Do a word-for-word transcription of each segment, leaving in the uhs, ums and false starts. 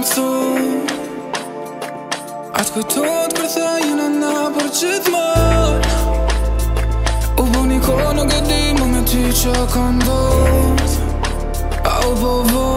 këtu. Atë kujtot kur tha jena na për gjithmonë. U bo një kohë nuk e di më me ty që ka ndodh. Au bo bo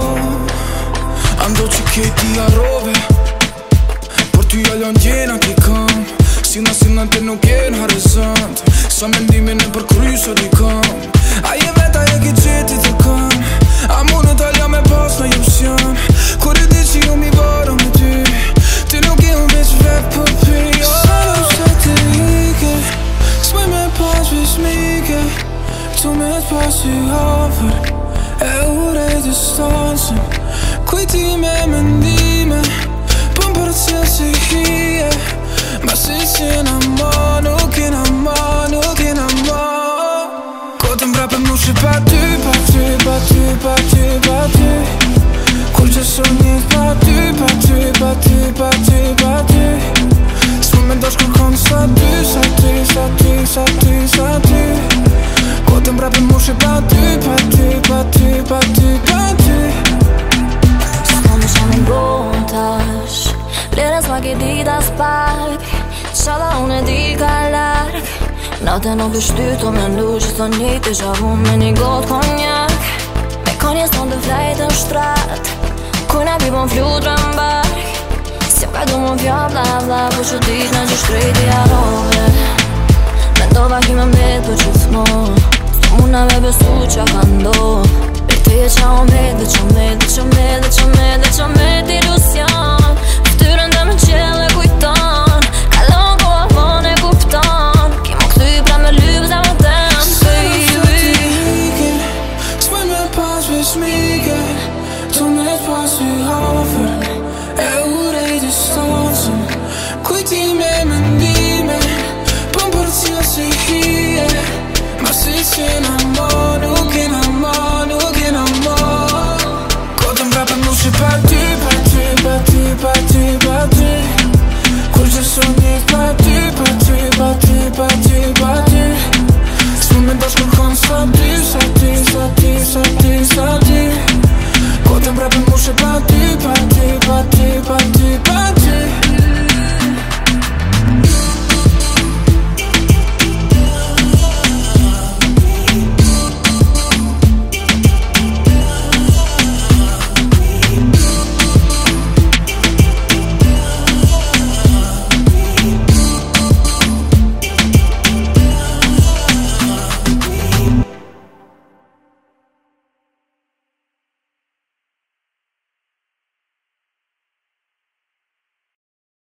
ando që keti arrove, por ty jalon djena t'i kam. Sina sina të nuk jen harizant, sa mendimin e përkrysë t'i kam. A je vet, a je ki qeti të kam. A mu në talja me pas në opcion. Kur e di që ju mi bara me ty, ty nuk je unë veç vek për pi. Salu se të ike, s'moj me pas veç mike. Këtu me t'pas i afer, e urej distancën. Kujti me mendime, pëm për cilë si hije. Ma si qena ma, nuk jena ma, nuk jena ma. Kotën mbrapë mu shi pa ty, pa ty, pa ty, pa ty, pa ty. Kur që son njët pa ty, pa ty, pa ty, pa ty, pa ty. S'mu me ndosh kërkon sa ty, sa ty, sa ty, sa ty, sa ty. Kotën mbrapë mu shi pa ty, pa ty, pa ty, pa ty, pa ty. S'ko me qa me ngon tash, vlerën s'ma ki dit as pak. Qalla unë e di ka larg, natë nuk është ty të me ndu që të njët të shavu me një gotë konjak. Me konje s'ton të flejtë në shtrat, kujna pi bon flut rëmbark. Si ka du më vja bla bla, po që dit në që shkrejt i arove. Mendova ki me mbet për gjithmon, s'to muna me besu që ka ndo. Rejtë e qa o mbet, dhe që mbet, dhe që mbet, dhe që mbet, dhe që mbet ilusion. Ftyrën dhe me qele kujton, kalon ko avon e kupton. Ki mo këty pra me lyp zë më tem, baby. S'moj me pas veç mike, tu me t'pas i afer, e urej distancën. Kujti me mendime, pëm për cilë si hije. Ma si qena ma, nuk jena ma, nuk jena ma. Kotën mbrapë mu shi pa ty, pa ty, pa ty, pa ty, pa ty. Kur që son njët pa ty, pa ty, pa ty, pa ty, pa ty. S'mu me ndosh kërkon sa ty, sa ty, sa ty, sa ty, sa ty. Kotën mbrapë mu shi pa ty, pa ty, pa ty, pa ty, pa ty.